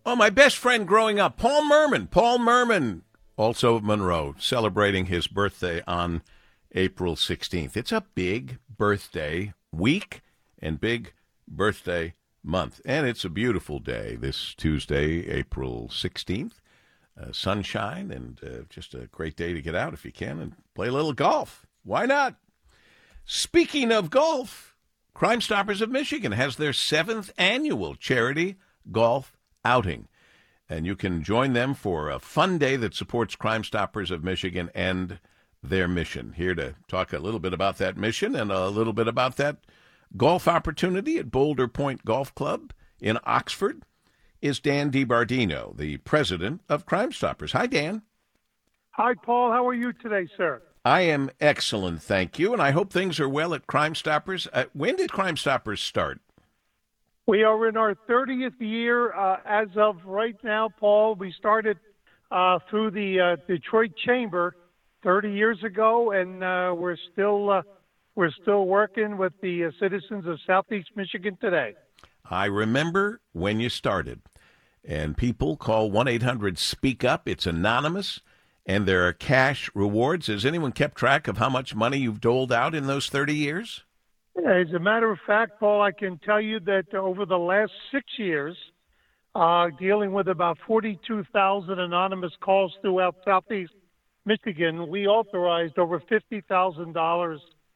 Oh, my best friend growing up, Paul Merman. Paul Merman, also of Monroe, celebrating his birthday on April 16th. It's a big birthday week and big birthday month. And it's a beautiful day this Tuesday, April 16th. Sunshine and just a great day to get out if you can and play a little golf. Why not? Speaking of golf, Crime Stoppers of Michigan has their 7th annual charity golf outing. And you can join them for a fun day that supports Crime Stoppers of Michigan and their mission. Here to talk a little bit about that mission and a little bit about that golf opportunity at Boulder Point Golf Club in Oxford is Dan DiBardino, the president of Crime Stoppers. Hi, Dan. Hi, Paul. How are you today, sir? I am excellent, thank you, and I hope things are well at Crime Stoppers. When did Crime Stoppers start? We are in our 30th year as of right now, Paul. We started through the Detroit Chamber 30 years ago, and we're still working with the citizens of Southeast Michigan today. I remember when you started, and people call 1-800-SPEAK-UP. It's anonymous, and there are cash rewards. Has anyone kept track of how much money you've doled out in those 30 years? As a matter of fact, Paul, I can tell you that over the last 6 years, dealing with about 42,000 anonymous calls throughout Southeast Michigan, we authorized over $50,000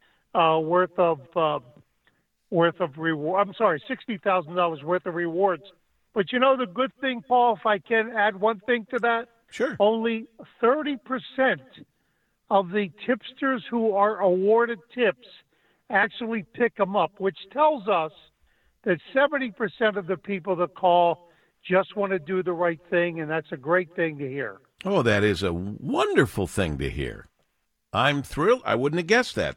worth of reward. I'm sorry, $60,000 worth of rewards. But you know the good thing, Paul, if I can add one thing to that? Sure. Only 30% of the tipsters who are awarded tips actually pick them up, which tells us that 70% of the people that call just want to do the right thing, and that's a great thing to hear. Oh, that is a wonderful thing to hear. I'm thrilled. I wouldn't have guessed that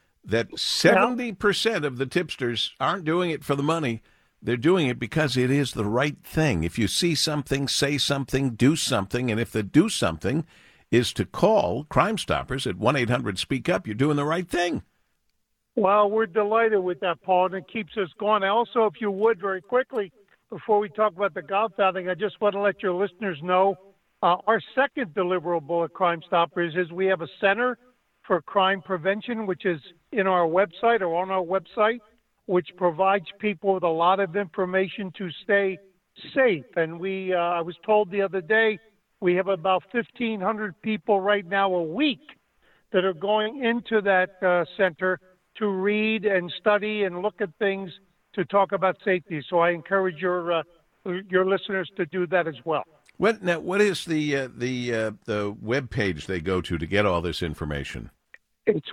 70% of the tipsters aren't doing it for the money. They're doing it because it is the right thing. If you see something, say something, do something, and if the do something is to call Crime Stoppers at 1-800-SPEAK-UP, you're doing the right thing. Well, we're delighted with that, Paul, and it keeps us going. Also, if you would, very quickly, before we talk about the golf outing, I just want to let your listeners know our second deliverable at Crime Stoppers is we have a Center for Crime Prevention, which is in our website or on our website, which provides people with a lot of information to stay safe. And I was told the other day, we have about 1,500 people right now a week that are going into that center to read and study and look at things to talk about safety. So I encourage your listeners to do that as well. What is the web page they go to get all this information? It's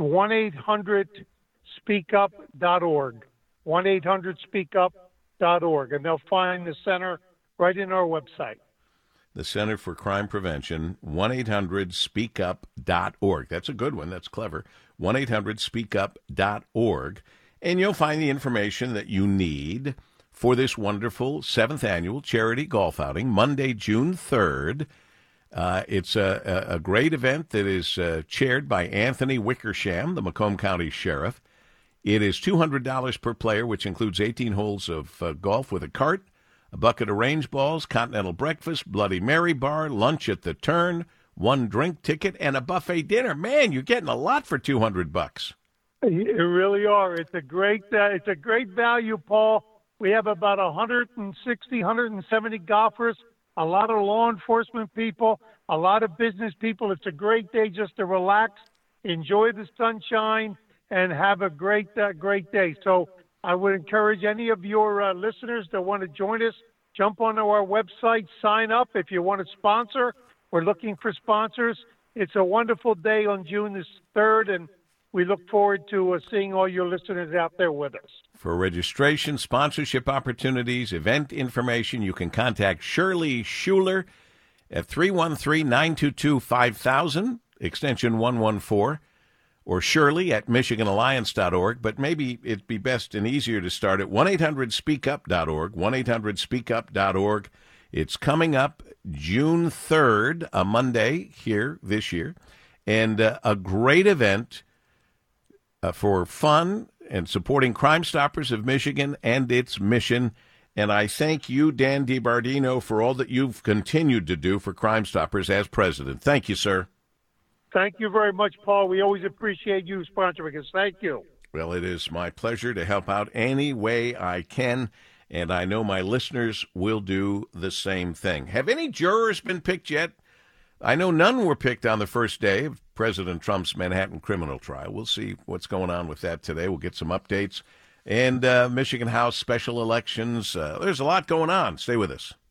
1-800-SPEAKUP.org. 1-800-SPEAKUP.org, and they'll find the center right in our website. The Center for Crime Prevention, 1-800-SPEAKUP.org. That's a good one. That's clever. 1-800-SPEAKUP.org. And you'll find the information that you need for this wonderful 7th annual charity golf outing, Monday, June 3rd. It's a great event that is chaired by Anthony Wickersham, the Macomb County Sheriff. It is $200 per player, which includes 18 holes of golf with a cart, a bucket of range balls, continental breakfast, Bloody Mary bar, lunch at the turn, 1 drink ticket, and a buffet dinner. Man, you're getting a lot for $200. You really are. It's a great value, Paul. We have about 160, 170 golfers, a lot of law enforcement people, a lot of business people. It's a great day just to relax, enjoy the sunshine, and have a great day. So I would encourage any of your listeners that want to join us, jump onto our website, sign up. If you want to sponsor, we're looking for sponsors. It's a wonderful day on June the 3rd, and we look forward to seeing all your listeners out there with us. For registration, sponsorship opportunities, event information, you can contact Shirley Schuler at 313-922-5000, extension 114, or Shirley at MichiganAlliance.org. But maybe it'd be best and easier to start at 1-800-SPEAKUP.org, 1-800-SPEAKUP.org. It's coming up June 3rd, a Monday here this year, and a great event for fun and supporting Crime Stoppers of Michigan and its mission. And I thank you, Dan DiBardino, for all that you've continued to do for Crime Stoppers as president. Thank you, sir. Thank you very much, Paul. We always appreciate you sponsoring us. Thank you. Well, it is my pleasure to help out any way I can, and I know my listeners will do the same thing. Have any jurors been picked yet? I know none were picked on the first day of President Trump's Manhattan criminal trial. We'll see what's going on with that today. We'll get some updates. And Michigan House special elections. There's a lot going on. Stay with us.